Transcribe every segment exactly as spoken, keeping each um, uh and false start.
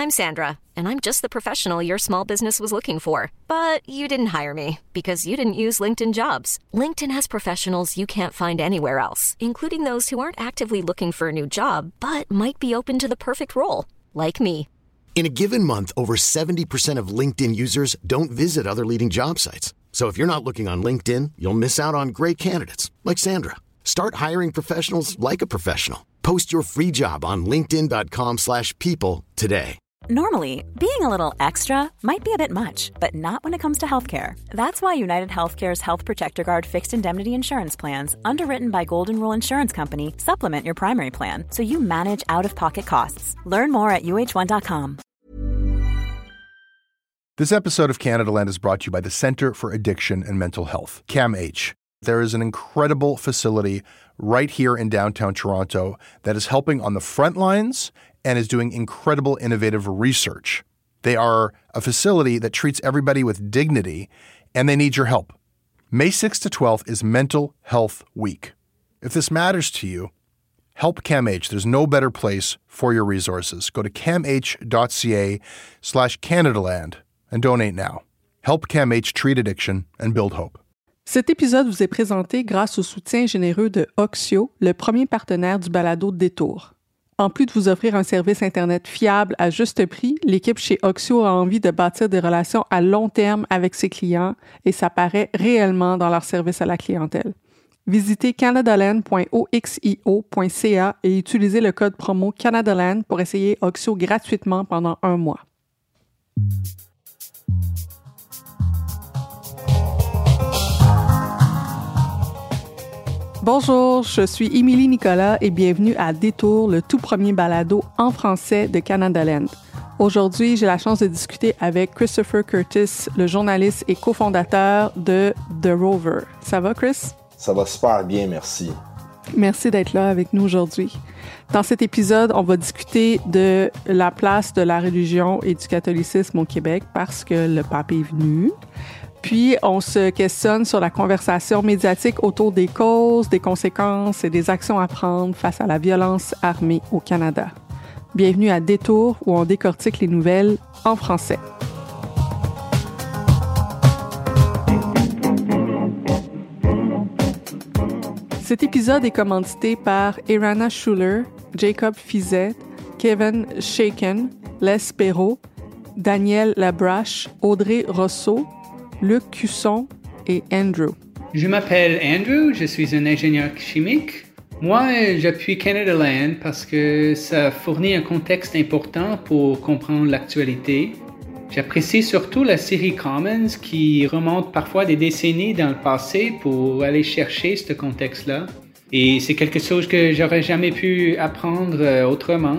I'm Sandra, and I'm just the professional your small business was looking for. But you didn't hire me because you didn't use LinkedIn Jobs. LinkedIn has professionals you can't find anywhere else, including those who aren't actively looking for a new job, but might be open to the perfect role, like me. In a given month, over seventy percent of LinkedIn users don't visit other leading job sites. So if you're not looking on LinkedIn, you'll miss out on great candidates like Sandra. Start hiring professionals like a professional. Post your free job on linkedin.com slash people today. Normally, being a little extra might be a bit much, but not when it comes to healthcare. That's why United Healthcare's Health Protector Guard fixed indemnity insurance plans, underwritten by Golden Rule Insurance Company, supplement your primary plan so you manage out-of-pocket costs. Learn more at U H one dot com. This episode of Canada Land is brought to you by the Centre for Addiction and Mental Health, C A M H. There is an incredible facility right here in downtown Toronto that is helping on the front lines and is doing incredible innovative research. They are a facility that treats everybody with dignity, and they need your help. May sixth to twelfth is Mental Health Week. If this matters to you, help C A M H. There's no better place for your resources. Go to camh.ca slash Canadaland and donate now. Help C A M H treat addiction and build hope. Cet épisode vous est présenté grâce au soutien généreux de Oxio, le premier partenaire du balado Détour. En plus de vous offrir un service Internet fiable à juste prix, l'équipe chez Oxio a envie de bâtir des relations à long terme avec ses clients et ça paraît réellement dans leur service à la clientèle. Visitez canadaland point oxio point c a et utilisez le code promo Canadaland pour essayer Oxio gratuitement pendant un mois. Bonjour, je suis Émilie Nicolas et bienvenue à Détour, le tout premier balado en français de Canada Land. Aujourd'hui, j'ai la chance de discuter avec Christopher Curtis, le journaliste et cofondateur de The Rover. Ça va, Chris? Ça va super bien, merci. Merci d'être là avec nous aujourd'hui. Dans cet épisode, on va discuter de la place de la religion et du catholicisme au Québec parce que le pape est venu. Puis, on se questionne sur la conversation médiatique autour des causes, des conséquences et des actions à prendre face à la violence armée au Canada. Bienvenue à Détour, où on décortique les nouvelles en français. Cet épisode est commandité par Irana Schuller, Jacob Fizet, Kevin Shaken, Les Perrault, Daniel Labrache, Audrey Rousseau, Luc Cusson et Andrew. Je m'appelle Andrew, je suis un ingénieur chimique. Moi, j'appuie Canada Land parce que ça fournit un contexte important pour comprendre l'actualité. J'apprécie surtout la série Commons qui remonte parfois des décennies dans le passé pour aller chercher ce contexte-là. Et c'est quelque chose que j'aurais jamais pu apprendre autrement.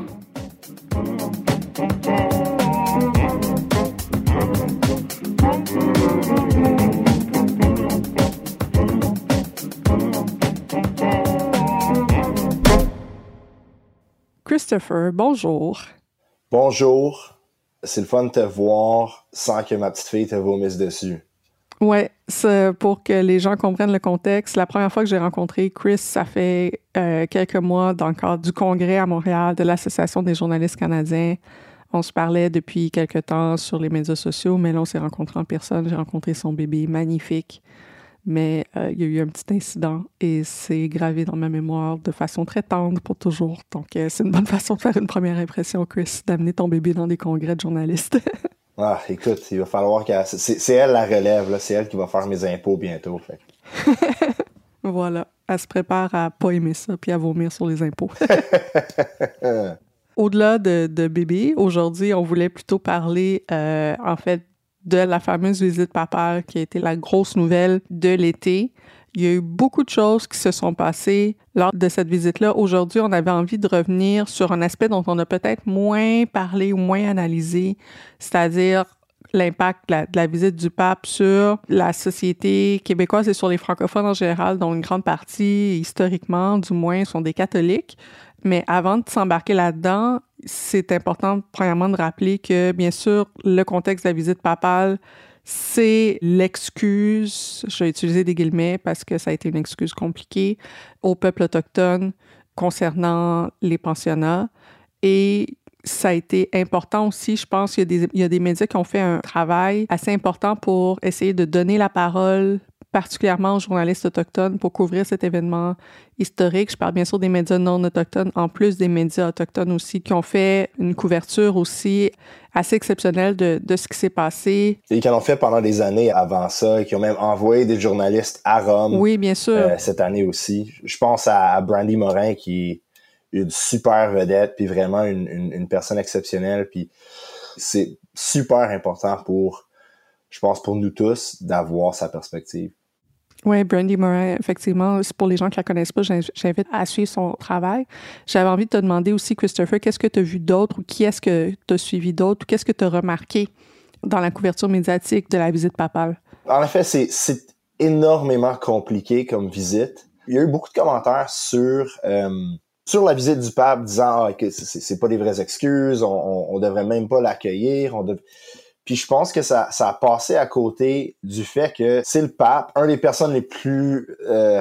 Christopher, bonjour. Bonjour. C'est le fun de te voir sans que ma petite fille te vomisse dessus. Ouais, c'est pour que les gens comprennent le contexte. La première fois que j'ai rencontré Chris, ça fait euh, quelques mois dans le cadre du congrès à Montréal de l'Association des journalistes canadiens. On se parlait depuis quelques temps sur les médias sociaux, mais là, on s'est rencontrés en personne. J'ai rencontré son bébé magnifique. Mais euh, il y a eu un petit incident et c'est gravé dans ma mémoire de façon très tendre pour toujours. Donc, euh, c'est une bonne façon de faire une première impression, Chris, d'amener ton bébé dans des congrès de journalistes. Ah, écoute, il va falloir qu'elle... C'est, c'est elle la relève, là. C'est elle qui va faire mes impôts bientôt. Fait. Voilà. Elle se prépare à pas aimer ça puis à vomir sur les impôts. Au-delà de, de bébé, aujourd'hui, on voulait plutôt parler, euh, en fait, de la fameuse visite papale qui a été la grosse nouvelle de l'été. Il y a eu beaucoup de choses qui se sont passées lors de cette visite-là. Aujourd'hui, on avait envie de revenir sur un aspect dont on a peut-être moins parlé ou moins analysé, c'est-à-dire l'impact de la, de la visite du pape sur la société québécoise et sur les francophones en général, dont une grande partie, historiquement, du moins, sont des catholiques. Mais avant de s'embarquer là-dedans, c'est important, premièrement, de rappeler que, bien sûr, le contexte de la visite papale, c'est l'excuse, je vais utiliser des guillemets parce que ça a été une excuse compliquée, au peuple autochtone concernant les pensionnats. Et ça a été important aussi. Je pense qu'il y a des, il y a des médias qui ont fait un travail assez important pour essayer de donner la parole, particulièrement aux journalistes autochtones, pour couvrir cet événement historique. Je parle bien sûr des médias non autochtones, en plus des médias autochtones aussi, qui ont fait une couverture aussi assez exceptionnelle de, de ce qui s'est passé. Et qui en ont fait pendant des années avant ça, et qui ont même envoyé des journalistes à Rome. Oui, bien sûr. Euh, cette année aussi. Je pense à, à Brandy Morin, qui est une super vedette, puis vraiment une, une, une personne exceptionnelle. Puis c'est super important pour, je pense, pour nous tous, d'avoir sa perspective. Oui, Brandy Morin, effectivement, c'est pour les gens qui la connaissent pas, j'invite à suivre son travail. J'avais envie de te demander aussi, Christopher, qu'est-ce que tu as vu d'autre ou qui est-ce que tu as suivi d'autre ou qu'est-ce que tu as remarqué dans la couverture médiatique de la visite papale? En effet, c'est, c'est énormément compliqué comme visite. Il y a eu beaucoup de commentaires sur, euh, sur la visite du pape disant ah, que c'est, c'est pas des vraies excuses, on, on, on devrait même pas l'accueillir, on dev... Puis je pense que ça, ça a passé à côté du fait que c'est le pape, un des personnes les plus euh,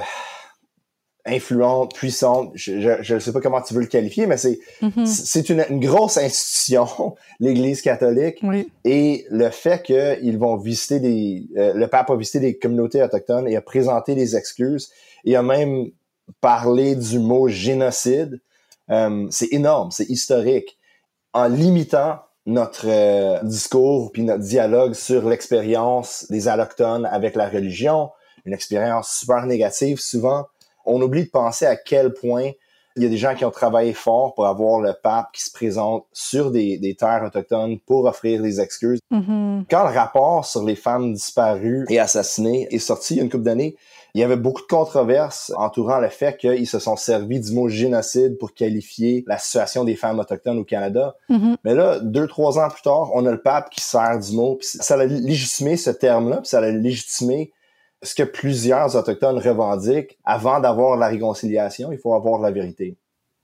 influentes, puissantes, je ne sais pas comment tu veux le qualifier, mais c'est, mm-hmm. c'est une, une grosse institution, l'Église catholique, oui. Et le fait qu'ils vont visiter des... Euh, le pape a visité des communautés autochtones et a présenté des excuses, et a même parlé du mot génocide, euh, c'est énorme, c'est historique. En limitant notre euh, discours puis notre dialogue sur l'expérience des allochtones avec la religion, une expérience super négative souvent, on oublie de penser à quel point il y a des gens qui ont travaillé fort pour avoir le pape qui se présente sur des, des terres autochtones pour offrir des excuses. Mm-hmm. Quand le rapport sur les femmes disparues et assassinées est sorti il y a une couple d'années, il y avait beaucoup de controverses entourant le fait qu'ils se sont servis du mot génocide pour qualifier la situation des femmes autochtones au Canada. Mm-hmm. Mais là, deux, trois ans plus tard, on a le pape qui sert du mot. Puis ça a légitimé ce terme-là, puis ça a légitimé ce que plusieurs autochtones revendiquent. Avant d'avoir la réconciliation, il faut avoir la vérité.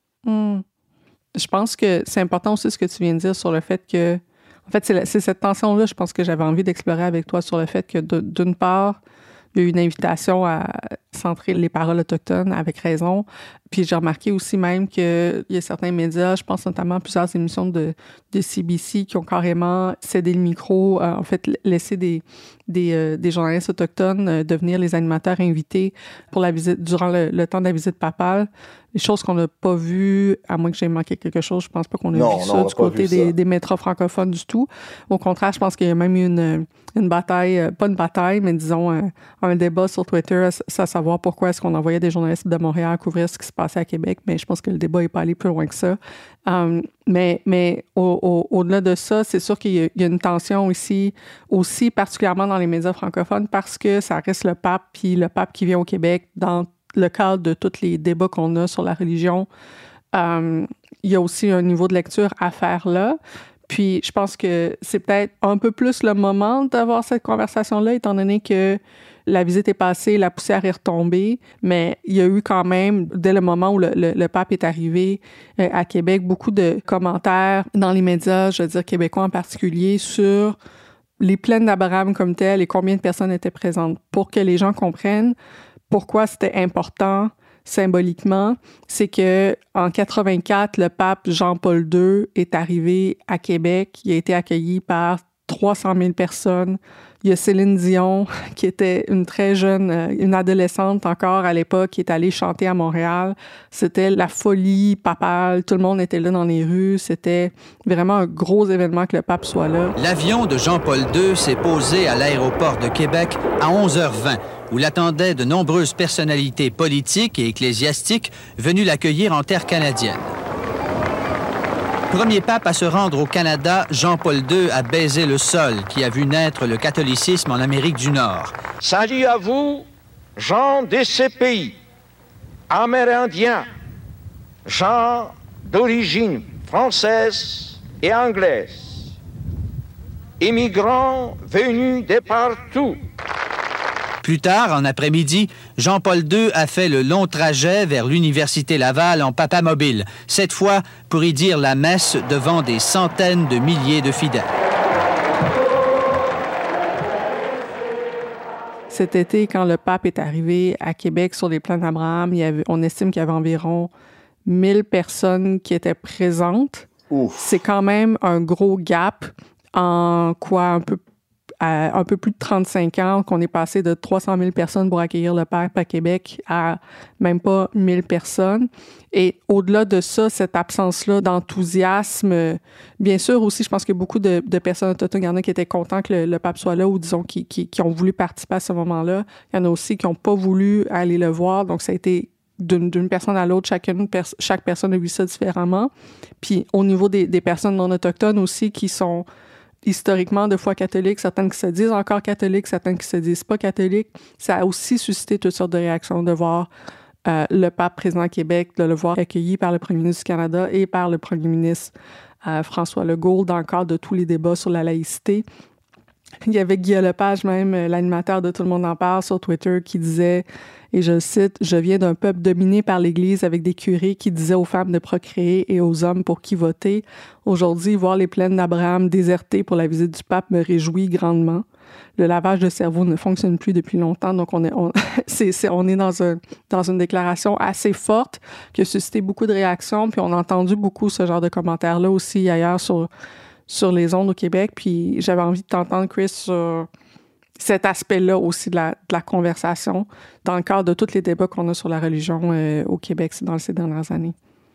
Mm. Je pense que c'est important aussi ce que tu viens de dire sur le fait que... En fait, c'est, la, c'est cette tension-là, je pense que j'avais envie d'explorer avec toi sur le fait que, de, d'une part, il y a eu une invitation à centrer les paroles autochtones, avec raison. Puis j'ai remarqué aussi même qu'il y a certains médias, je pense notamment à plusieurs émissions de, de C B C, qui ont carrément cédé le micro, euh, en fait, laissé des, des, euh, des journalistes autochtones euh, devenir les animateurs invités pour la visite, durant le, le temps de la visite papale. Des choses qu'on n'a pas vues, à moins que j'ai manqué quelque chose, je pense pas qu'on a non, vu non, ça du côté des, ça. des métros francophones du tout. Au contraire, je pense qu'il y a même eu une, une bataille, pas une bataille, mais disons un, un débat sur Twitter à, à savoir pourquoi est-ce qu'on envoyait des journalistes de Montréal couvrir ce qui se passait à Québec, mais je pense que le débat n'est pas allé plus loin que ça. Um, mais mais au, au, au-delà de ça, c'est sûr qu'il y a, il y a une tension ici, aussi particulièrement dans les médias francophones, parce que ça reste le pape, puis le pape qui vient au Québec dans le cadre de tous les débats qu'on a sur la religion. Um, il y a aussi un niveau de lecture à faire là. Puis je pense que c'est peut-être un peu plus le moment d'avoir cette conversation-là, étant donné que la visite est passée, la poussière est retombée, mais il y a eu quand même, dès le moment où le, le, le pape est arrivé euh, à Québec, beaucoup de commentaires dans les médias, je veux dire québécois en particulier, sur les plaines d'Abraham comme telles et combien de personnes étaient présentes, pour que les gens comprennent pourquoi c'était important symboliquement. C'est que en quatre-vingt-quatre, le pape Jean-Paul deux est arrivé à Québec. Il a été accueilli par trois cent mille personnes. Il y a Céline Dion, qui était une très jeune, une adolescente encore à l'époque, qui est allée chanter à Montréal. C'était la folie papale. Tout le monde était là dans les rues. C'était vraiment un gros événement que le pape soit là. L'avion de Jean-Paul deux s'est posé à l'aéroport de Québec à onze heures vingt, où l'attendaient de nombreuses personnalités politiques et ecclésiastiques venues l'accueillir en terre canadienne. Premier pape à se rendre au Canada, Jean-Paul deux a baisé le sol qui a vu naître le catholicisme en Amérique du Nord. Salut à vous, gens de ces pays, amérindiens, gens d'origine française et anglaise, immigrants venus de partout. Plus tard, en après-midi, Jean-Paul deux a fait le long trajet vers l'Université Laval en papamobile, cette fois pour y dire la messe devant des centaines de milliers de fidèles. Cet été, quand le pape est arrivé à Québec sur les plaines d'Abraham, il y avait, on estime qu'il y avait environ mille personnes qui étaient présentes. Ouf. C'est quand même un gros gap en quoi un peu à un peu plus de trente-cinq ans qu'on est passé de trois cent mille personnes pour accueillir le P A P à Québec à même pas mille personnes. Et au-delà de ça, cette absence-là d'enthousiasme, bien sûr aussi, je pense qu'il y a beaucoup de, de personnes autochtones, il y en a qui étaient contents que le, le P A P soit là ou disons qui, qui, qui ont voulu participer à ce moment-là. Il y en a aussi qui n'ont pas voulu aller le voir, donc ça a été d'une, d'une personne à l'autre, chacune, pers- chaque personne a vu ça différemment. Puis au niveau des, des personnes non autochtones aussi qui sont historiquement de foi catholique, certaines qui se disent encore catholiques, certaines qui se disent pas catholiques, ça a aussi suscité toutes sortes de réactions de voir euh, le pape présent à Québec, de le voir accueilli par le premier ministre du Canada et par le premier ministre euh, François Legault dans le cadre de tous les débats sur la laïcité. Il y avait Guillaume Lepage, même l'animateur de Tout le monde en parle sur Twitter, qui disait, et je le cite, « Je viens d'un peuple dominé par l'Église avec des curés qui disaient aux femmes de procréer et aux hommes pour qui voter. Aujourd'hui, voir les plaines d'Abraham désertées pour la visite du pape me réjouit grandement. Le lavage de cerveau ne fonctionne plus depuis longtemps, donc on est, on, c'est, c'est, on est dans, un, dans une déclaration assez forte qui a suscité beaucoup de réactions, puis on a entendu beaucoup ce genre de commentaires-là aussi ailleurs sur... sur les ondes au Québec, puis j'avais envie de t'entendre, Chris, sur cet aspect-là aussi de la, de la conversation dans le cadre de tous les débats qu'on a sur la religion euh, au Québec dans ces dernières années.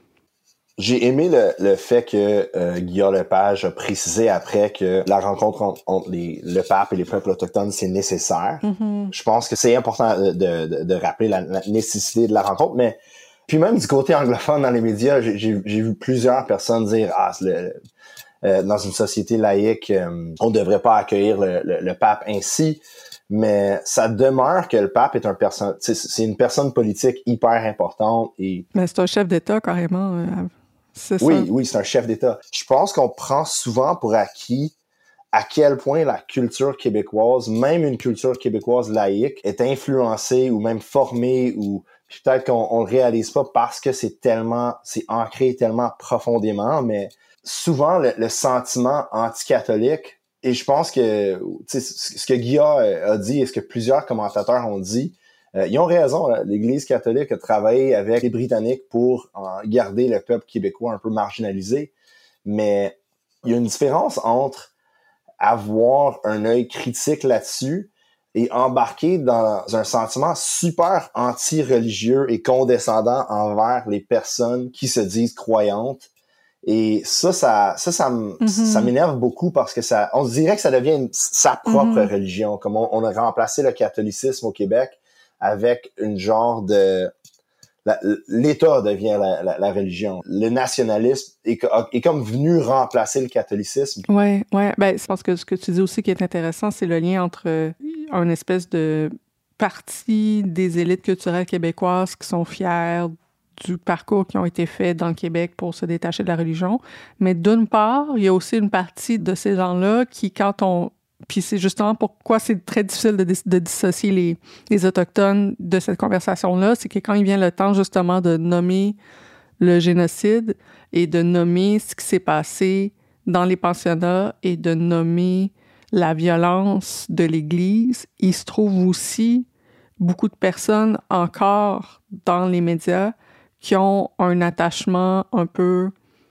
J'ai aimé le, le fait que euh, Guillaume Lepage a précisé après que la rencontre entre, entre les, le pape et les peuples autochtones, c'est nécessaire. Mm-hmm. Je pense que c'est important de, de, de rappeler la, la nécessité de la rencontre, mais puis même du côté anglophone dans les médias, j'ai, j'ai, j'ai vu plusieurs personnes dire « Ah, c'est le... » Euh, dans une société laïque, euh, on ne devrait pas accueillir le, le, le pape ainsi, mais ça demeure que le pape est un personne, c'est une personne politique hyper importante. Et mais c'est un chef d'État carrément. Euh, c'est oui, ça. oui, c'est un chef d'État. Je pense qu'on prend souvent pour acquis à quel point la culture québécoise, même une culture québécoise laïque, est influencée ou même formée ou peut-être qu'on on le réalise pas parce que c'est tellement, c'est ancré tellement profondément, mais souvent, le, le sentiment anti-catholique, et je pense que ce que Guilla a dit et ce que plusieurs commentateurs ont dit, euh, ils ont raison. Là, l'Église catholique a travaillé avec les Britanniques pour en garder le peuple québécois un peu marginalisé, mais il y a une différence entre avoir un œil critique là-dessus et embarquer dans un sentiment super anti-religieux et condescendant envers les personnes qui se disent croyantes. Et ça, ça, ça, ça, mm-hmm. ça m'énerve beaucoup parce que ça, on se dirait que ça devient une, sa propre mm-hmm. religion. Comme on, on a remplacé le catholicisme au Québec avec une genre de, la, l'État devient la, la, la religion. Le nationalisme est, est comme venu remplacer le catholicisme. Ouais, ouais. Ben, c'est parce que ce que tu dis aussi qui est intéressant, c'est le lien entre une espèce de partie des élites culturelles québécoises qui sont fières du parcours qui ont été faits dans le Québec pour se détacher de la religion. Mais d'une part, il y a aussi une partie de ces gens-là qui, quand on... Puis c'est justement pourquoi c'est très difficile de, de dissocier les, les Autochtones de cette conversation-là, c'est que quand il vient le temps justement de nommer le génocide et de nommer ce qui s'est passé dans les pensionnats et de nommer la violence de l'Église, il se trouve aussi beaucoup de personnes encore dans les médias qui ont un attachement un peu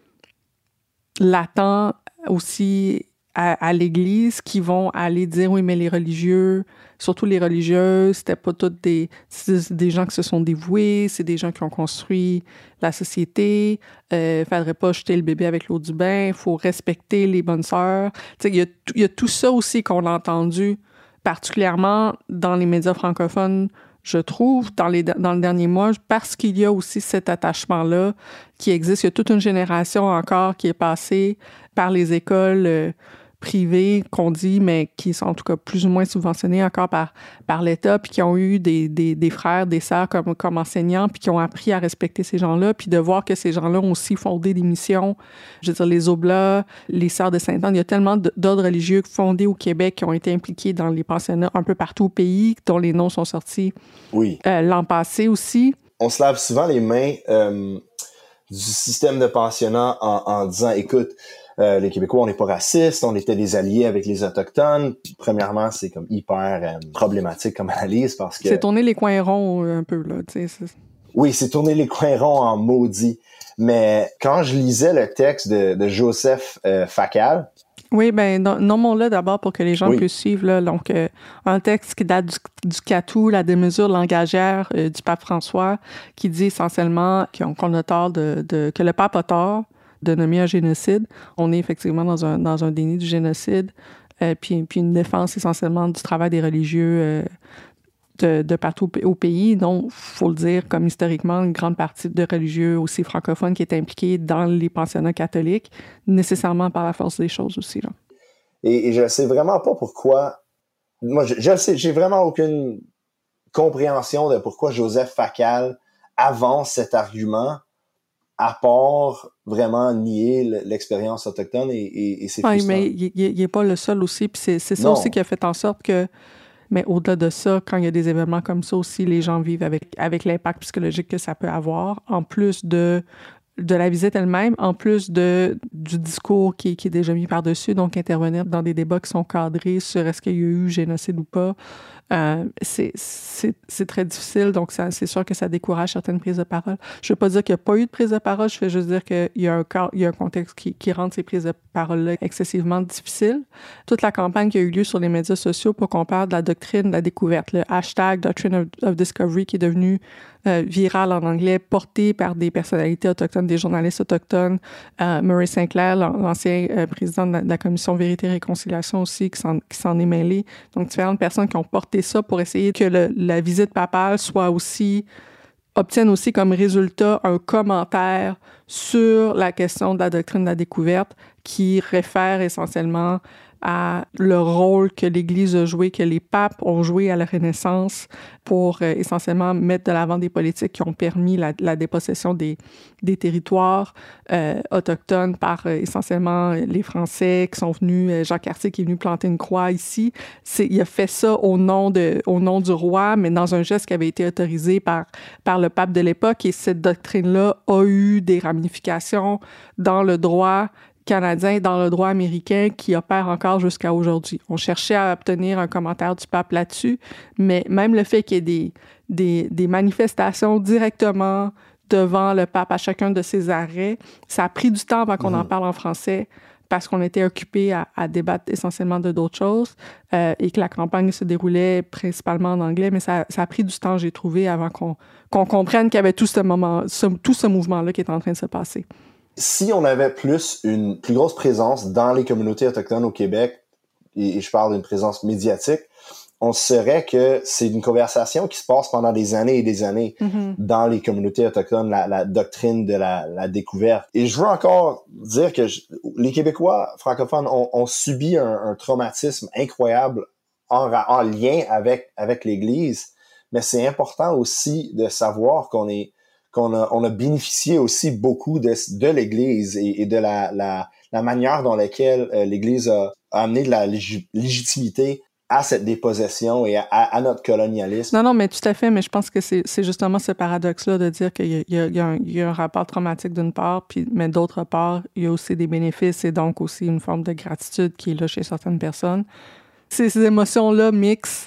latent aussi à, à l'Église, qui vont aller dire « Oui, mais les religieux, surtout les religieuses, c'était pas toutes des... C'est des gens qui se sont dévoués, c'est des gens qui ont construit la société, euh, faudrait pas jeter le bébé avec l'eau du bain, il faut respecter les bonnes sœurs. » Tu sais, il y a, il y a tout ça aussi qu'on a entendu, particulièrement dans les médias francophones, je trouve, dans, les, dans le dernier mois, parce qu'il y a aussi cet attachement-là qui existe. Il y a toute une génération encore qui est passée par les écoles euh, privées, qu'on dit, mais qui sont en tout cas plus ou moins subventionnées encore par, par l'État, puis qui ont eu des, des, des frères, des sœurs comme, comme enseignants, puis qui ont appris à respecter ces gens-là, puis de voir que ces gens-là ont aussi fondé des missions, je veux dire, les Oblats, les Sœurs de Sainte-Anne. Il y a tellement d'ordres religieux fondés au Québec qui ont été impliqués dans les pensionnats un peu partout au pays, dont les noms sont sortis oui. euh, l'an passé aussi. On se lave souvent les mains euh, du système de pensionnat en, en disant, écoute, Euh, les Québécois, on n'est pas racistes, on était des alliés avec les Autochtones. Premièrement, c'est comme hyper euh, problématique comme analyse parce que... C'est tourner les coins ronds un peu, là, tu sais. Oui, c'est tourner les coins ronds en maudit. Mais quand je lisais le texte de, de Joseph euh, Facal... Oui, bien, nommons-le d'abord pour que les gens oui. puissent suivre. Là. Donc, euh, un texte qui date du, du CATU, la démesure langagière euh, du pape François, qui dit essentiellement qu'on a tort de, de... que le pape a tort de nommer un génocide. On est effectivement dans un, dans un déni du génocide, euh, puis, puis une défense essentiellement du travail des religieux euh, de, de partout au pays. Donc, il faut le dire, comme historiquement, une grande partie de religieux aussi francophones qui est impliquée dans les pensionnats catholiques, nécessairement par la force des choses aussi. Là. Et, et je ne sais vraiment pas pourquoi... Moi, je, je sais, j'ai vraiment aucune compréhension de pourquoi Joseph Facal avance cet argument à part vraiment nier l'expérience autochtone et, et, et c'est oui, frustrant. Mais il n'est pas le seul aussi. Puis c'est, c'est ça non. aussi qui a fait en sorte que, mais au-delà de ça, quand il y a des événements comme ça aussi, les gens vivent avec, avec l'impact psychologique que ça peut avoir, en plus de, de la visite elle-même, en plus de, du discours qui, qui est déjà mis par-dessus, donc intervenir dans des débats qui sont cadrés sur est-ce qu'il y a eu génocide ou pas. Euh, c'est, c'est, c'est très difficile, donc ça, c'est sûr que ça décourage certaines prises de parole. Je ne veux pas dire qu'il n'y a pas eu de prise de parole, je fais juste dire qu'il y a un, il y a un contexte qui, qui rend ces prises de parole-là excessivement difficiles. Toute la campagne qui a eu lieu sur les médias sociaux pour qu'on parle de la doctrine de la découverte, le hashtag Doctrine of, of Discovery qui est devenu euh, viral en anglais, porté par des personnalités autochtones, des journalistes autochtones, euh, Murray Sinclair, l'ancien euh, président de la, de la commission Vérité et Réconciliation aussi, qui s'en, qui s'en est mêlé. Donc, différentes personnes qui ont porté ça pour essayer que le, la visite papale soit aussi, obtienne aussi comme résultat un commentaire sur la question de la doctrine de la découverte qui réfère essentiellement à le rôle que l'Église a joué, que les papes ont joué à la Renaissance pour euh, essentiellement mettre de l'avant des politiques qui ont permis la, la dépossession des, des territoires euh, autochtones par euh, essentiellement les Français qui sont venus, euh, Jacques Cartier qui est venu planter une croix ici. C'est, il a fait ça au nom, de, au nom du roi, mais dans un geste qui avait été autorisé par, par le pape de l'époque. Et cette doctrine-là a eu des ramifications dans le droit canadien, dans le droit américain qui opère encore jusqu'à aujourd'hui. On cherchait à obtenir un commentaire du pape là-dessus, mais même le fait qu'il y ait des, des, des manifestations directement devant le pape à chacun de ses arrêts, ça a pris du temps avant qu'on mmh. en parle en français parce qu'on était occupé à, à débattre essentiellement de d'autres choses euh, et que la campagne se déroulait principalement en anglais, mais ça, ça a pris du temps, j'ai trouvé, avant qu'on, qu'on comprenne qu'il y avait tout ce moment, ce, tout ce mouvement-là qui est en train de se passer. Si on avait plus une plus grosse présence dans les communautés autochtones au Québec, et je parle d'une présence médiatique, on saurait que c'est une conversation qui se passe pendant des années et des années mm-hmm. dans les communautés autochtones, la, la doctrine de la, la découverte. Et je veux encore dire que je, les Québécois francophones ont, ont subi un, un traumatisme incroyable en, en lien avec, avec l'Église, mais c'est important aussi de savoir qu'on est qu'on a, on a bénéficié aussi beaucoup de, de l'Église et, et de la, la, la manière dans laquelle euh, l'Église a, a amené de la lég- légitimité à cette dépossession et à, à notre colonialisme. Non, non, mais tout à fait, mais je pense que c'est, c'est justement ce paradoxe-là de dire qu'il y a, il y a, il y a, un, il y a un rapport traumatique d'une part, puis, mais d'autre part, il y a aussi des bénéfices et donc aussi une forme de gratitude qui est là chez certaines personnes. C'est ces émotions-là mixent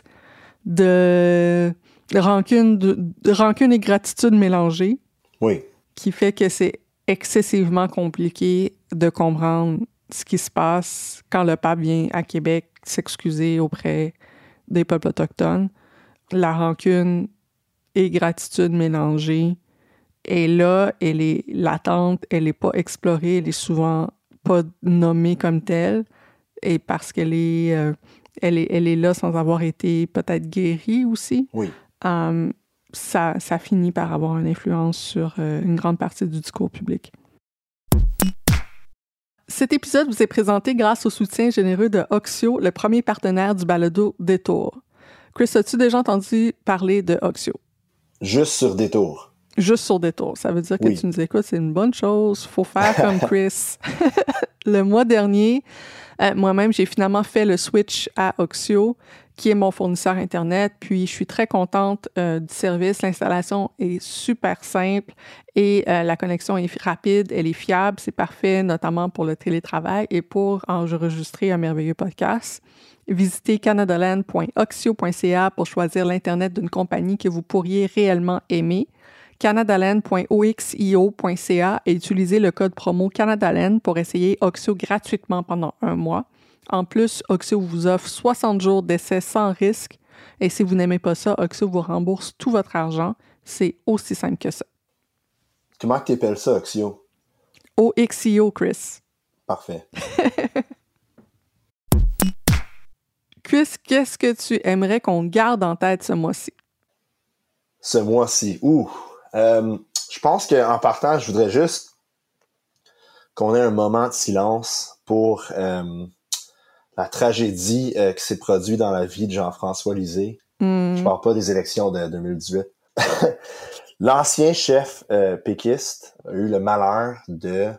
de... rancune, de, de rancune et gratitude mélangées. Oui. Qui fait que c'est excessivement compliqué de comprendre ce qui se passe quand le pape vient à Québec s'excuser auprès des peuples autochtones. La rancune et gratitude mélangées est là, elle est latente, elle n'est pas explorée, elle est souvent pas nommée comme telle, et parce qu'elle est, euh, elle est, elle est là sans avoir été peut-être guérie aussi. Oui. Um, ça, ça finit par avoir une influence sur euh, une grande partie du discours public. Cet épisode vous est présenté grâce au soutien généreux de Oxio, le premier partenaire du balado Détour. Chris, as-tu déjà entendu parler de Oxio? Juste sur Détour. Juste sur Détour. Ça veut dire que oui. Tu nous écoutes, c'est une bonne chose. Faut faire comme Chris. Le mois dernier, euh, moi-même, j'ai finalement fait le switch à Oxio, qui est mon fournisseur Internet. Puis, je suis très contente euh, du service. L'installation est super simple et euh, la connexion est rapide, elle est fiable. C'est parfait, notamment pour le télétravail et pour enregistrer un merveilleux podcast. Visitez canadaland point oxio point c a pour choisir l'Internet d'une compagnie que vous pourriez réellement aimer. canadaland point o x i o point c a et utilisez le code promo Canadaland pour essayer Oxio gratuitement pendant un mois. En plus, Oxio vous offre soixante jours d'essai sans risque et si vous n'aimez pas ça, Oxio vous rembourse tout votre argent. C'est aussi simple que ça. Comment tu appelles ça, Oxio? O X I O, Chris. Parfait. Chris, qu'est-ce que tu aimerais qu'on garde en tête ce mois-ci? Ce mois-ci, ouh! Euh, je pense qu'en partant, je voudrais juste qu'on ait un moment de silence pour euh, la tragédie euh, qui s'est produite dans la vie de Jean-François Lisée. Mm. Je parle pas des élections de deux mille dix-huit. L'ancien chef euh, péquiste a eu le malheur de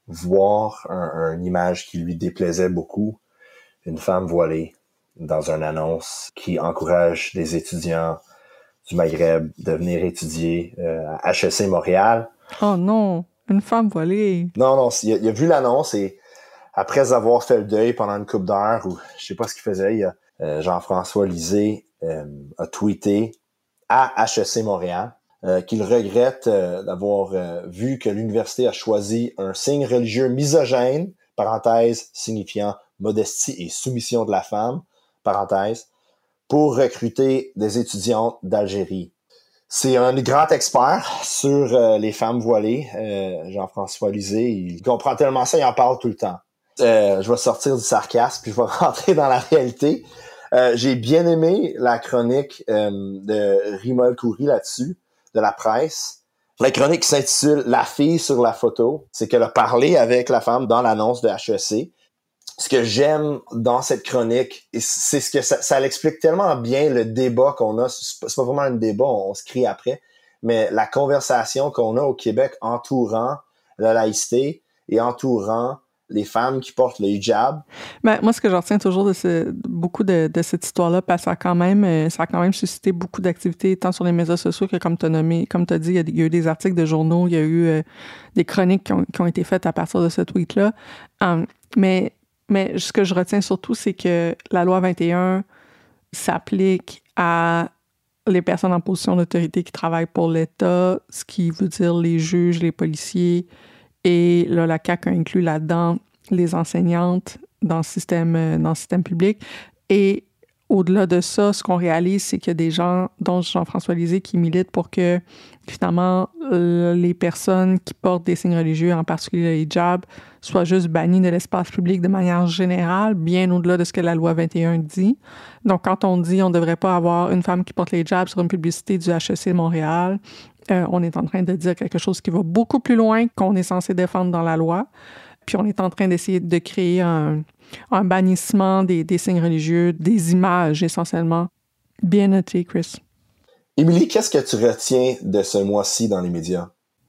voir un, une image qui lui déplaisait beaucoup, une femme voilée dans une annonce qui encourage des étudiants du Maghreb de venir étudier euh, à H E C Montréal. Oh non, une femme voilée. Non, non, il a, il a vu l'annonce et après avoir fait le deuil pendant une couple d'heures, ou je sais pas ce qu'il faisait, il a, euh, Jean-François Lisée euh, a tweeté à H E C Montréal euh, qu'il regrette euh, d'avoir euh, vu que l'université a choisi un signe religieux misogène, parenthèse, signifiant modestie et soumission de la femme, parenthèse, pour recruter des étudiantes d'Algérie. C'est un grand expert sur euh, les femmes voilées, euh, Jean-François Lisée. Il comprend tellement ça, il en parle tout le temps. Euh, je vais sortir du sarcasme, puis je vais rentrer dans la réalité. Euh, j'ai bien aimé la chronique euh, de Rima El-Khoury là-dessus, de la presse. La chronique s'intitule « La fille sur la photo ». C'est qu'elle a parlé avec la femme dans l'annonce de H E C. Ce que j'aime dans cette chronique, c'est ce que ça, ça l'explique tellement bien le débat qu'on a. C'est pas, c'est pas vraiment un débat, on, on se crie après, mais la conversation qu'on a au Québec entourant la laïcité et entourant les femmes qui portent le hijab. Ben, moi, ce que je retiens toujours de ce, beaucoup de, de cette histoire-là, parce que ça a quand même, ça a quand même suscité beaucoup d'activités, tant sur les médias sociaux que, comme tu as nommé, comme tu as dit, il y, a, il y a eu des articles de journaux, il y a eu euh, des chroniques qui ont, qui ont été faites à partir de ce tweet-là. Um, mais, mais ce que je retiens surtout, c'est que la loi vingt et un s'applique à les personnes en position d'autorité qui travaillent pour l'État, ce qui veut dire les juges, les policiers. Et là, la C A Q a inclus là-dedans les enseignantes dans le système, dans le système public. Et au-delà de ça, ce qu'on réalise, c'est qu'il y a des gens, dont Jean-François Lisée, qui militent pour que, finalement, les personnes qui portent des signes religieux, en particulier le hijab, soient juste bannies de l'espace public de manière générale, bien au-delà de ce que la loi vingt et un dit. Donc, quand on dit on ne devrait pas avoir une femme qui porte le hijab sur une publicité du H E C Montréal, Euh, on est en train de dire quelque chose qui va beaucoup plus loin qu'on est censé défendre dans la loi. Puis on est en train d'essayer de créer un, un bannissement des, des signes religieux, des images essentiellement. Bien noté, Chris. Émilie, qu'est-ce que tu retiens de ce mois-ci dans les médias?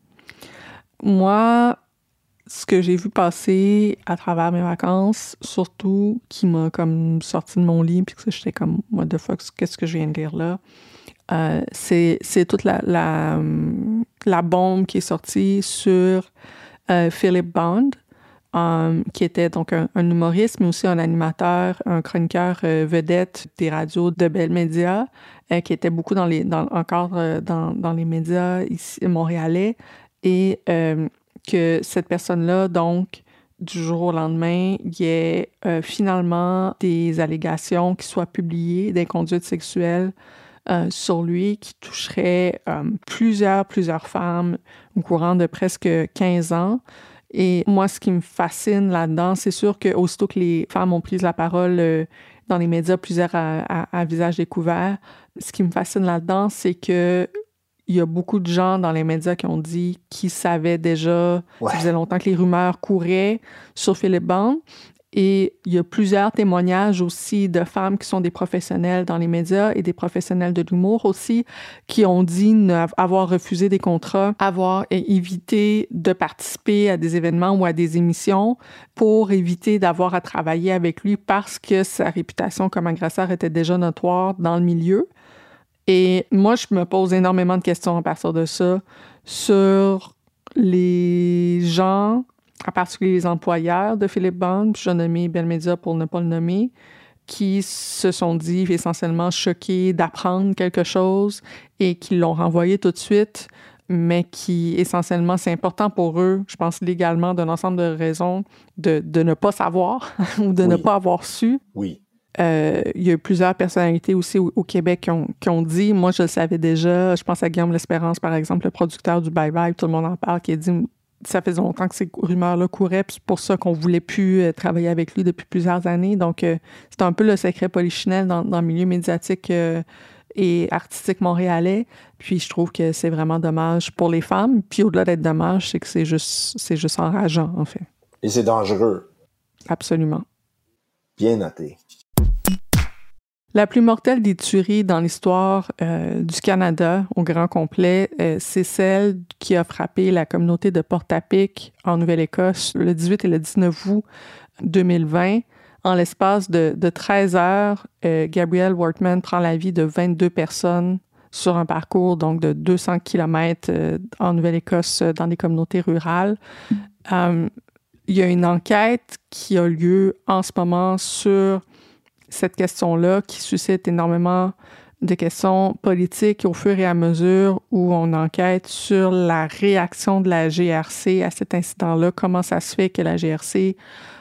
Moi, ce que j'ai vu passer à travers mes vacances, surtout, qui m'a comme sorti de mon lit, puis que j'étais comme, what the fuck, qu'est-ce que je viens de lire là? Euh, c'est, c'est toute la, la, la bombe qui est sortie sur euh, Philip Bond, um, qui était donc un, un humoriste, mais aussi un animateur, un chroniqueur euh, vedette des radios de Bell Media, euh, qui était beaucoup dans les, dans, encore euh, dans, dans les médias ici montréalais, et euh, que cette personne-là, donc, du jour au lendemain, il y ait euh, finalement des allégations qui soient publiées d'inconduite sexuelle Euh, sur lui, qui toucherait euh, plusieurs, plusieurs femmes au courant de presque quinze ans. Et moi, ce qui me fascine là-dedans, c'est sûr qu'aussitôt que les femmes ont pris la parole euh, dans les médias, plusieurs à, à, à visage découvert, ce qui me fascine là-dedans, c'est que il y a beaucoup de gens dans les médias qui ont dit qu'ils savaient déjà, ouais. Ça faisait longtemps que les rumeurs couraient sur Philip Bond. Et il y a plusieurs témoignages aussi de femmes qui sont des professionnels dans les médias et des professionnels de l'humour aussi, qui ont dit avoir refusé des contrats, avoir évité de participer à des événements ou à des émissions pour éviter d'avoir à travailler avec lui parce que sa réputation comme agresseur était déjà notoire dans le milieu. Et moi, je me pose énormément de questions à partir de ça sur les gens, en particulier les employeurs de Philip Bond, je nommé Bell Media pour ne pas le nommer, qui se sont dit essentiellement choqués d'apprendre quelque chose et qui l'ont renvoyé tout de suite, mais qui, essentiellement, c'est important pour eux, je pense légalement, d'un ensemble de raisons, de, de ne pas savoir ou de oui. ne pas avoir su. Oui. Euh, il y a plusieurs personnalités aussi au, au Québec qui ont, qui ont dit, moi je le savais déjà, je pense à Guillaume L'Espérance, par exemple, le producteur du Bye Bye, tout le monde en parle, qui a dit, ça faisait longtemps que ces rumeurs-là couraient, puis c'est pour ça qu'on voulait plus euh, travailler avec lui depuis plusieurs années. Donc, euh, c'est un peu le secret polichinelle dans, dans le milieu médiatique euh, et artistique montréalais. Puis je trouve que c'est vraiment dommage pour les femmes. Puis au-delà d'être dommage, c'est que c'est juste, c'est juste enrageant, en fait. Et c'est dangereux. Absolument. Bien noté. La plus mortelle des tueries dans l'histoire euh, du Canada au grand complet, euh, c'est celle qui a frappé la communauté de Portapique en Nouvelle-Écosse le dix-huit et le dix-neuf août deux mille vingt. En l'espace de, de treize heures, euh, Gabrielle Wortman prend la vie de vingt-deux personnes sur un parcours donc de deux cents kilomètres euh, en Nouvelle-Écosse dans des communautés rurales. Euh, il y a une enquête qui a lieu en ce moment sur cette question-là qui suscite énormément de questions politiques au fur et à mesure où on enquête sur la réaction de la G R C à cet incident-là. Comment ça se fait que la G R C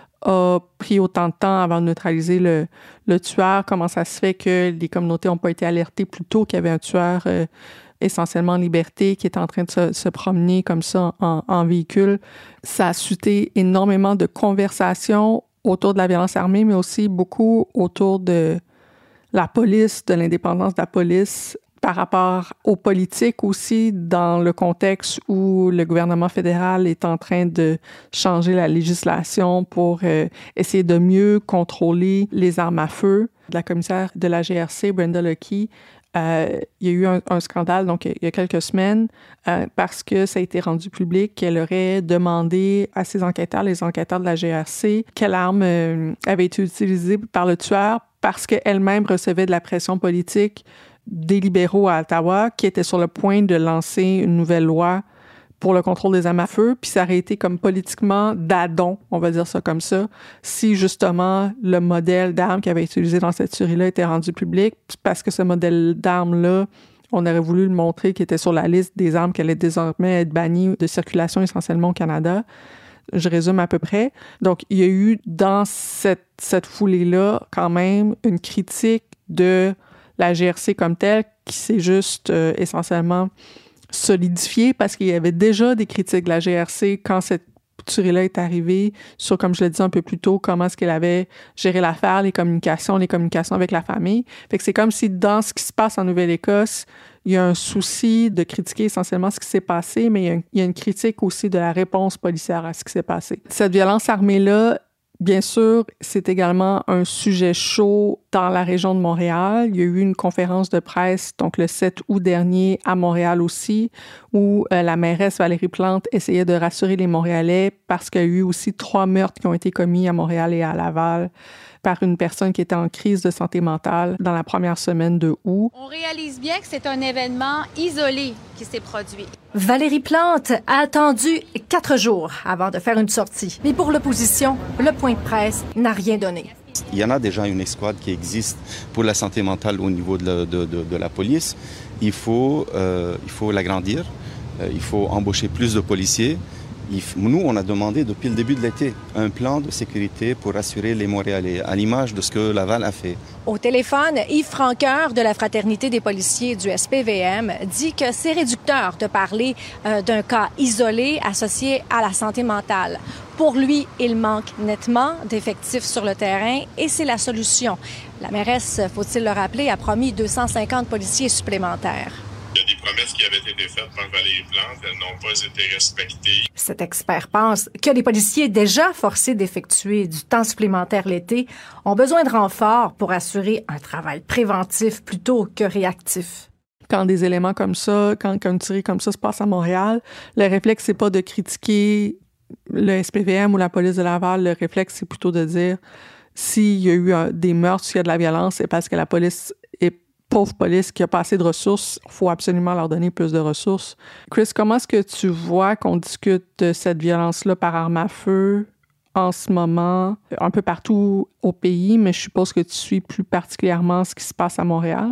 a pris autant de temps avant de neutraliser le, le tueur? Comment ça se fait que les communautés n'ont pas été alertées plus tôt qu'il y avait un tueur euh, essentiellement en liberté qui était en train de se, se promener comme ça en, en véhicule? Ça a suscité énormément de conversations autour de la violence armée, mais aussi beaucoup autour de la police, de l'indépendance de la police par rapport aux politiques aussi, dans le contexte où le gouvernement fédéral est en train de changer la législation pour euh, essayer de mieux contrôler les armes à feu. La commissaire de la G R C, Brenda Luckie, Euh, il y a eu un, un scandale, donc il y a quelques semaines, euh, parce que ça a été rendu public qu'elle aurait demandé à ses enquêteurs, les enquêteurs de la G R C, quelle arme euh, avait été utilisée par le tueur parce qu'elle-même recevait de la pression politique des libéraux à Ottawa qui étaient sur le point de lancer une nouvelle loi pour le contrôle des armes à feu, puis ça aurait été comme politiquement d'adon, on va dire ça comme ça, si justement le modèle d'arme qui avait été utilisé dans cette tuerie-là était rendu public, parce que ce modèle d'arme-là, on aurait voulu le montrer qui était sur la liste des armes qui allaient désormais être bannies de circulation essentiellement au Canada. Je résume à peu près. Donc, il y a eu dans cette, cette foulée-là quand même une critique de la G R C comme telle qui s'est juste euh, essentiellement solidifié parce qu'il y avait déjà des critiques de la G R C quand cette tuerie-là est arrivée sur, comme je l'ai dit un peu plus tôt, comment est-ce qu'elle avait géré l'affaire, les communications, les communications avec la famille. Fait que c'est comme si dans ce qui se passe en Nouvelle-Écosse, il y a un souci de critiquer essentiellement ce qui s'est passé, mais il y a, une, il y a une critique aussi de la réponse policière à ce qui s'est passé. Cette violence armée-là, bien sûr, c'est également un sujet chaud dans la région de Montréal. Il y a eu une conférence de presse, donc le sept août dernier, à Montréal aussi, où euh, la mairesse Valérie Plante essayait de rassurer les Montréalais parce qu'il y a eu aussi trois meurtres qui ont été commis à Montréal et à Laval par une personne qui était en crise de santé mentale dans la première semaine de août. On réalise bien que c'est un événement isolé qui s'est produit. Valérie Plante a attendu quatre jours avant de faire une sortie. Mais pour l'opposition, le point de presse n'a rien donné. Il y en a déjà une escouade qui existe pour la santé mentale au niveau de la, de, de, de la police. Il faut, euh, il faut l'agrandir. Euh, il faut embaucher plus de policiers. Nous, on a demandé depuis le début de l'été un plan de sécurité pour assurer les Montréalais, à l'image de ce que Laval a fait. Au téléphone, Yves Franqueur de la Fraternité des policiers du S P V M dit que c'est réducteur de parler euh, d'un cas isolé associé à la santé mentale. Pour lui, il manque nettement d'effectifs sur le terrain et c'est la solution. La mairesse, faut-il le rappeler, a promis deux cent cinquante policiers supplémentaires. Il y a des promesses qui avaient été faites par Valérie Plante, elles n'ont pas été respectées. Cet expert pense que les policiers déjà forcés d'effectuer du temps supplémentaire l'été ont besoin de renforts pour assurer un travail préventif plutôt que réactif. Quand des éléments comme ça, quand, quand une tuerie comme ça se passe à Montréal, le réflexe, c'est pas de critiquer le S P V M ou la police de Laval. Le réflexe, c'est plutôt de dire s'il y a eu un, des meurtres, s'il y a de la violence, c'est parce que la police est pauvre police qui a pas assez de ressources, il faut absolument leur donner plus de ressources. Chris, comment est-ce que tu vois qu'on discute de cette violence-là par arme à feu en ce moment, un peu partout au pays, mais je suppose que tu suis plus particulièrement ce qui se passe à Montréal? Je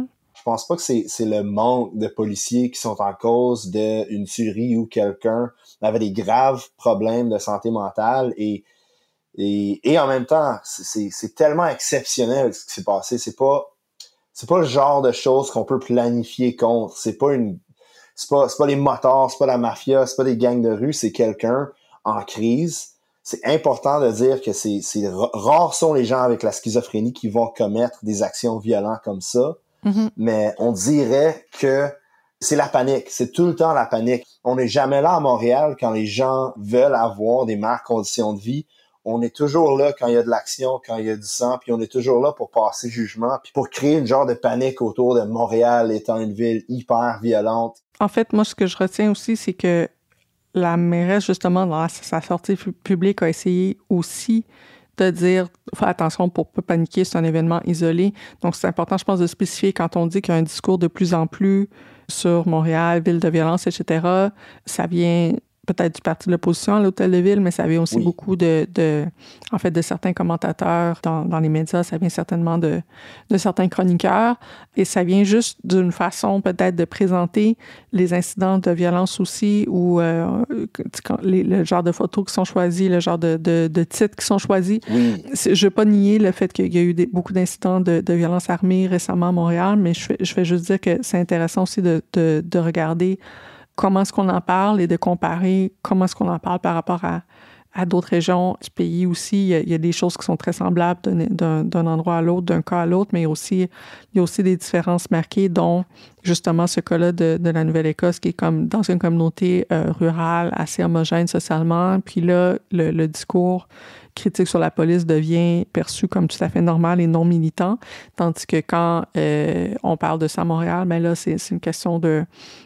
pense pas que c'est, c'est le manque de policiers qui sont en cause d'une tuerie où quelqu'un avait des graves problèmes de santé mentale et et, et en même temps, c'est, c'est, c'est tellement exceptionnel ce qui s'est passé. C'est pas c'est pas le genre de choses qu'on peut planifier contre. C'est pas une c'est pas c'est pas les motards, c'est pas la mafia, c'est pas des gangs de rue, c'est quelqu'un en crise. C'est important de dire que c'est, c'est rares sont les gens avec la schizophrénie qui vont commettre des actions violentes comme ça. Mm-hmm. Mais on dirait que c'est la panique. C'est tout le temps la panique. On n'est jamais là à Montréal quand les gens veulent avoir des meilleures conditions de vie. On est toujours là quand il y a de l'action, quand il y a du sang, puis on est toujours là pour passer jugement, puis pour créer une genre de panique autour de Montréal étant une ville hyper violente. En fait, moi, ce que je retiens aussi, c'est que la mairesse, justement, dans sa sortie publique, a essayé aussi de dire « fais attention pour ne pas paniquer, c'est un événement isolé ». Donc, c'est important, je pense, de spécifier quand on dit qu'il y a un discours de plus en plus sur Montréal, ville de violence, et cetera. Ça vient peut-être du parti de l'opposition à l'Hôtel de Ville, mais ça vient aussi oui. beaucoup de, de, en fait, de certains commentateurs dans, dans les médias. Ça vient certainement de, de certains chroniqueurs. Et ça vient juste d'une façon peut-être de présenter les incidents de violence aussi ou euh, les, le genre de photos qui sont choisies, le genre de, de, de titres qui sont choisis. Oui. Je ne veux pas nier le fait qu'il y a eu des, beaucoup d'incidents de, de violence armée récemment à Montréal, mais je, je vais juste dire que c'est intéressant aussi de, de, de regarder comment est-ce qu'on en parle et de comparer comment est-ce qu'on en parle par rapport à, à d'autres régions du pays aussi. Il y, a, il y a des choses qui sont très semblables d'un, d'un, d'un endroit à l'autre, d'un cas à l'autre, mais aussi, il y a aussi des différences marquées, dont justement ce cas-là de, de la Nouvelle-Écosse qui est comme dans une communauté euh, rurale assez homogène socialement. Puis là, le, le discours critique sur la police devient perçu comme tout à fait normal et non militant, tandis que quand euh, on parle de ça à Montréal, ben là, c'est, c'est une question de,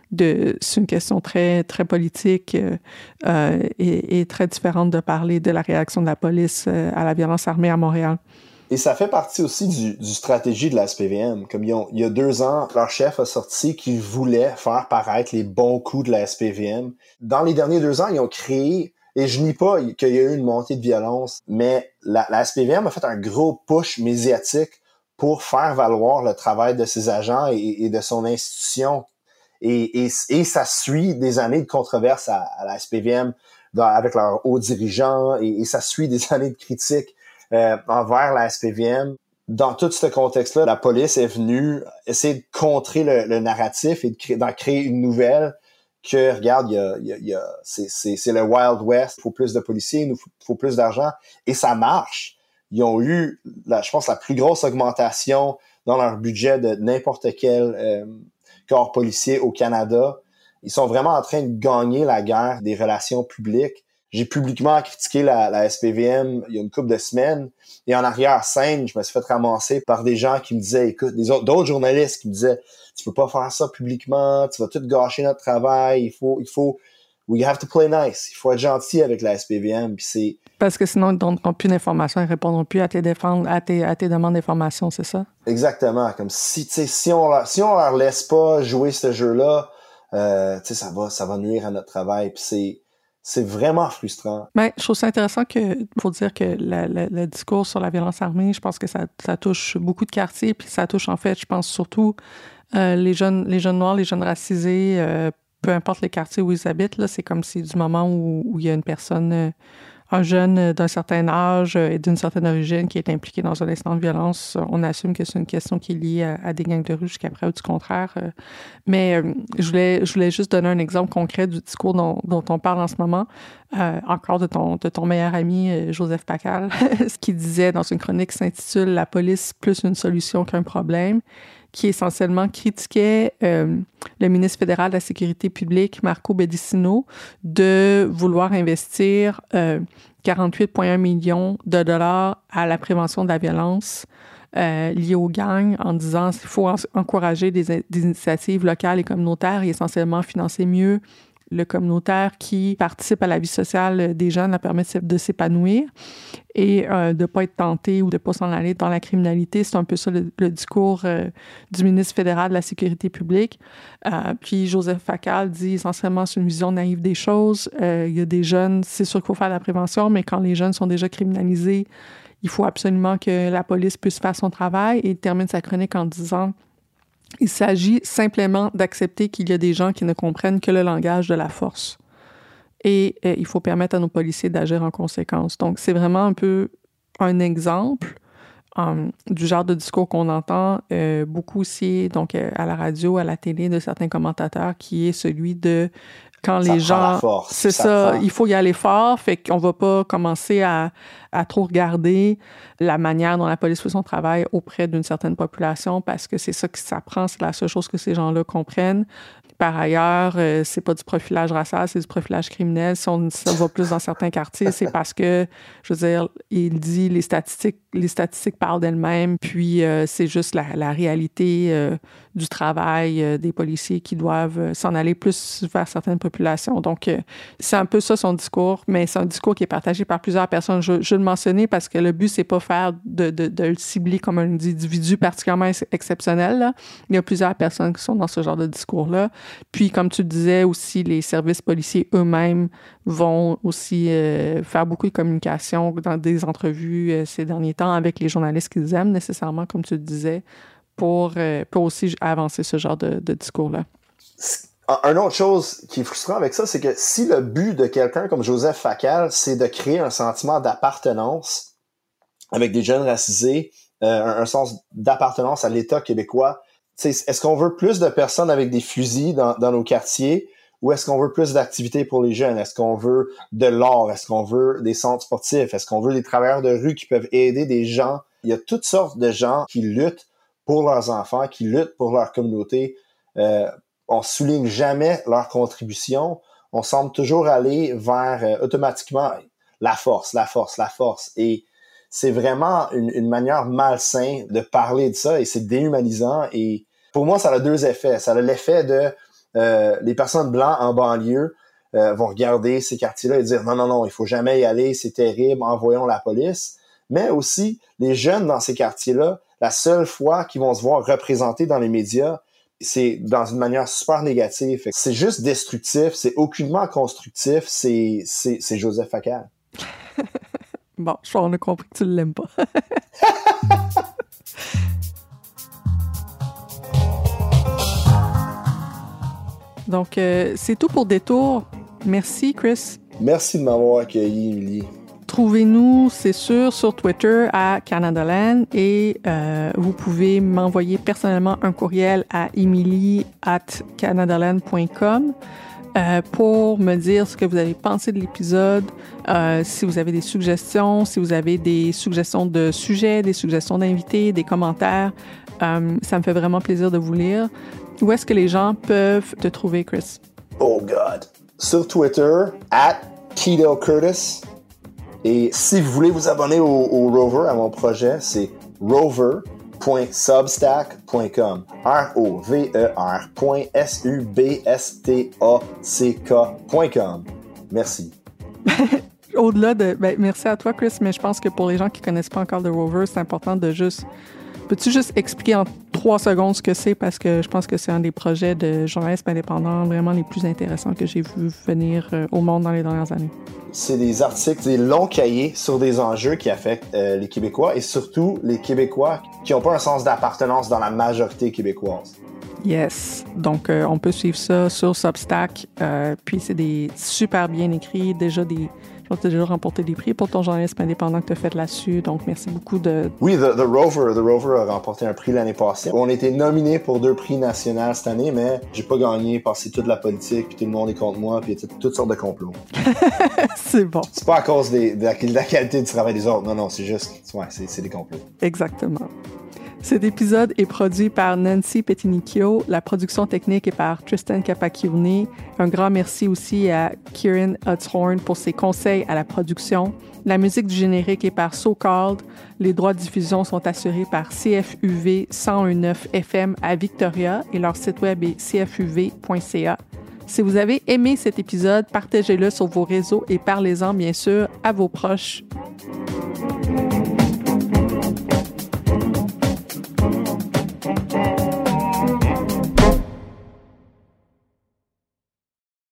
de c'est une question très, très politique euh, et, et très différente de parler de la réaction de la police euh, à la violence armée à Montréal. Et ça fait partie aussi du, du stratégie de la S P V M. Comme ils ont, il y a deux ans, leur chef a sorti qu'il voulait faire paraître les bons coups de la S P V M. Dans les derniers deux ans, ils ont créé, et je nie pas qu'il y a eu une montée de violence, mais la, la S P V M a fait un gros push médiatique pour faire valoir le travail de ses agents et, et de son institution. Et, et, et ça suit des années de controverses à, à la S P V M dans, avec leurs hauts dirigeants et, et ça suit des années de critiques euh, envers la S P V M. Dans tout ce contexte-là, la police est venue essayer de contrer le, le narratif et de créer, d'en créer une nouvelle que, regarde, il y a, il y a, il y a, c'est, c'est, c'est le Wild West, il faut plus de policiers, il nous faut, faut plus d'argent, et ça marche. Ils ont eu, la, je pense, la plus grosse augmentation dans leur budget de n'importe quel euh, corps policier au Canada. Ils sont vraiment en train de gagner la guerre des relations publiques. J'ai publiquement critiqué la, la S P V M il y a une couple de semaines, et en arrière-scène, je me suis fait ramasser par des gens qui me disaient, écoute, des autres, d'autres journalistes qui me disaient, tu peux pas faire ça publiquement, tu vas tout gâcher notre travail, il faut, il faut, we have to play nice, il faut être gentil avec la S P V M, puis c'est... Parce que sinon, ils ne donneront plus d'informations, ils ne répondront plus à tes, défendre, à tes, à tes demandes d'informations, c'est ça? Exactement, comme si, tu sais, si on leur, si on leur laisse pas jouer ce jeu-là, euh, tu sais, ça va, ça va nuire à notre travail, puis c'est... C'est vraiment frustrant. Ben, je trouve ça intéressant que, faut dire que la, la, le discours sur la violence armée, je pense que ça, ça touche beaucoup de quartiers, puis ça touche en fait, je pense surtout euh, les jeunes, les jeunes noirs, les jeunes racisés, euh, peu importe les quartiers où ils habitent, là, c'est comme si du moment où, où il y a une personne, euh, un jeune d'un certain âge et d'une certaine origine qui est impliqué dans un incident de violence, on assume que c'est une question qui est liée à, à des gangs de rue jusqu'à preuve du contraire. Mais euh, je voulais, je voulais juste donner un exemple concret du discours dont, dont on parle en ce moment, euh, encore de ton, de ton meilleur ami euh, Joseph Facal, ce qu'il disait dans une chronique qui s'intitule « La police plus une solution qu'un problème », qui essentiellement critiquait euh, le ministre fédéral de la Sécurité publique, Marco Pedicino, de vouloir investir euh, quarante-huit virgule un millions de dollars à la prévention de la violence euh, liée aux gangs, en disant qu'il faut en- encourager des, des initiatives locales et communautaires et essentiellement financer mieux le communautaire qui participe à la vie sociale des jeunes, leur permet de s'épanouir et euh, de ne pas être tenté ou de ne pas s'en aller dans la criminalité. C'est un peu ça le, le discours euh, du ministre fédéral de la Sécurité publique. Euh, puis Joseph Facal dit essentiellement c'est une vision naïve des choses. Euh, il y a des jeunes, c'est sûr qu'il faut faire de la prévention, mais quand les jeunes sont déjà criminalisés, il faut absolument que la police puisse faire son travail. Et il termine sa chronique en disant Il s'agit simplement d'accepter qu'il y a des gens qui ne comprennent que le langage de la force. Et euh, il faut permettre à nos policiers d'agir en conséquence. Donc, c'est vraiment un peu un exemple um, du genre de discours qu'on entend euh, beaucoup aussi, donc euh, à la radio, à la télé, de certains commentateurs, qui est celui de quand ça les gens... la force, c'est ça, ça il faut y aller fort, fait qu'on va pas commencer à, à trop regarder la manière dont la police fait son travail auprès d'une certaine population, parce que c'est ça que ça prend, c'est la seule chose que ces gens-là comprennent. Par ailleurs, euh, c'est pas du profilage racial, c'est du profilage criminel. Si on ça va plus dans certains quartiers, c'est parce que, je veux dire, il dit les statistiques, les statistiques parlent d'elles-mêmes, puis euh, c'est juste la, la réalité euh, du travail euh, des policiers qui doivent euh, s'en aller plus vers certaines populations. Donc, euh, c'est un peu ça son discours, mais c'est un discours qui est partagé par plusieurs personnes. Je, je le mentionnais parce que le but, c'est pas faire de, de, de le cibler comme un individu particulièrement ex- exceptionnel, là. Il y a plusieurs personnes qui sont dans ce genre de discours-là. Puis, comme tu disais aussi, les services policiers eux-mêmes vont aussi euh, faire beaucoup de communication dans des entrevues euh, ces derniers temps avec les journalistes qu'ils aiment nécessairement, comme tu le disais, pour, euh, pour aussi avancer ce genre de, de discours-là. Une autre chose qui est frustrant avec ça, c'est que si le but de quelqu'un comme Joseph Facal, c'est de créer un sentiment d'appartenance avec des jeunes racisés, euh, un, un sens d'appartenance à l'État québécois, t'sais, est-ce qu'on veut plus de personnes avec des fusils dans, dans nos quartiers ou est-ce qu'on veut plus d'activités pour les jeunes? Est-ce qu'on veut de l'art? Est-ce qu'on veut des centres sportifs? Est-ce qu'on veut des travailleurs de rue qui peuvent aider des gens? Il y a toutes sortes de gens qui luttent pour leurs enfants, qui luttent pour leur communauté. Euh, on souligne jamais leur contribution. On semble toujours aller vers euh, automatiquement la force, la force, la force. Et c'est vraiment une, une manière malsaine de parler de ça et c'est déhumanisant. Et pour moi, ça a deux effets. Ça a l'effet de euh, les personnes blanches en banlieue euh, vont regarder ces quartiers-là et dire non, non, non, il faut jamais y aller, c'est terrible, envoyons la police. Mais aussi, les jeunes dans ces quartiers-là, la seule fois qu'ils vont se voir représentés dans les médias, c'est dans une manière super négative. C'est juste destructif, c'est aucunement constructif, c'est, c'est, c'est Joseph Facal. Bon, je crois qu'on a compris que tu ne l'aimes pas. Donc, euh, c'est tout pour Détour. Merci, Chris. Merci de m'avoir accueilli, Émilie. Trouvez-nous, c'est sûr, sur Twitter à Canadaland et euh, vous pouvez m'envoyer personnellement un courriel à emily at canadaland point com euh, pour me dire ce que vous avez pensé de l'épisode, euh, si vous avez des suggestions, si vous avez des suggestions de sujets, des suggestions d'invités, des commentaires. Euh, ça me fait vraiment plaisir de vous lire. Où est-ce que les gens peuvent te trouver, Chris? Oh God! Sur Twitter, at Keto Curtis. Et si vous voulez vous abonner au, au Rover, à mon projet, c'est rover point substack point com. R O V E R point S U B S T A C K point com. Merci. Au-delà de... Ben, merci à toi, Chris, mais je pense que pour les gens qui ne connaissent pas encore le Rover, c'est important de juste... Peux-tu juste expliquer en trois secondes ce que c'est? Parce que je pense que c'est un des projets de journalisme indépendant vraiment les plus intéressants que j'ai vu venir euh, au monde dans les dernières années. C'est des articles, des longs cahiers sur des enjeux qui affectent euh, les Québécois et surtout les Québécois qui n'ont pas un sens d'appartenance dans la majorité québécoise. Yes. Donc, euh, on peut suivre ça sur Substack. Euh, puis, c'est des super bien écrits, déjà des... Tu as déjà remporté des prix pour ton journalisme indépendant que tu as fait là-dessus. Donc, merci beaucoup de... Oui, The, The Rover. The Rover a remporté un prix l'année passée. On a été nominé pour deux prix nationaux cette année, mais j'ai pas gagné parce que c'est toute la politique, puis tout le monde est contre moi, puis il y a toutes sortes de complots. C'est bon. C'est pas à cause des, de, la, de la qualité du travail des autres. Non, non, c'est juste... Ouais, c'est, c'est des complots. Exactement. Cet épisode est produit par Nancy Petinicchio. La production technique est par Tristan Capacchione. Un grand merci aussi à Kieran Hudshorn pour ses conseils à la production. La musique du générique est par So Called. Les droits de diffusion sont assurés par C F U V cent neuf F M à Victoria et leur site web est c f u v point c a. Si vous avez aimé cet épisode, partagez-le sur vos réseaux et parlez-en bien sûr à vos proches.